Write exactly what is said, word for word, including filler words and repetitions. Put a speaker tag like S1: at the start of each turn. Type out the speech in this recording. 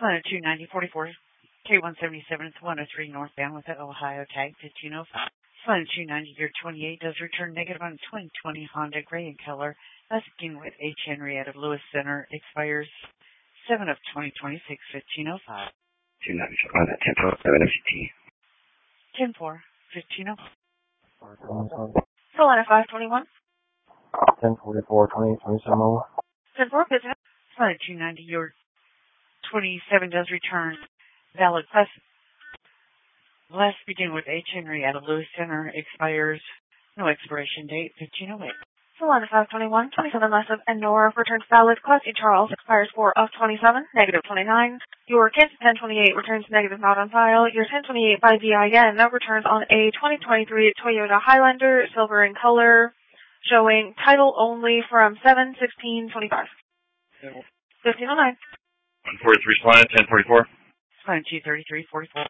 S1: one oh two ninety forty-four K one seventy-seven to one oh three northbound with the Ohio tag fifteen oh five. one oh two ninety year twenty-eight does return negative on twenty twenty Honda gray in color. Asking with H. Henry out of Lewis Center expires seven of twenty twenty-six, fifteen oh five.
S2: two ninety-four on that ten four seven F T.
S1: ten four, fifteen oh five.
S3: Solana five twenty-one.
S4: ten forty-four, twenty, twenty-seven oh.
S3: ten four, business.
S1: one oh two ninety year twenty-seven does return. Valid class. Last begin with H. Henry out of Lewis Center expires. No expiration date, fifteen oh eight.
S3: Solana five twenty-one, twenty-seven less of Endor returns valid. Class E Charles expires four of twenty-seven, negative twenty-nine. Your Kansas ten twenty-eight returns negative not on file. Your ten twenty-eight by V I N returns on a twenty twenty-three Toyota Highlander, silver in color, showing title only from seven sixteen twenty-five. fifteen oh nine.
S2: one forty-three Solana, ten forty-four.
S1: one oh two thirty-three forty-four.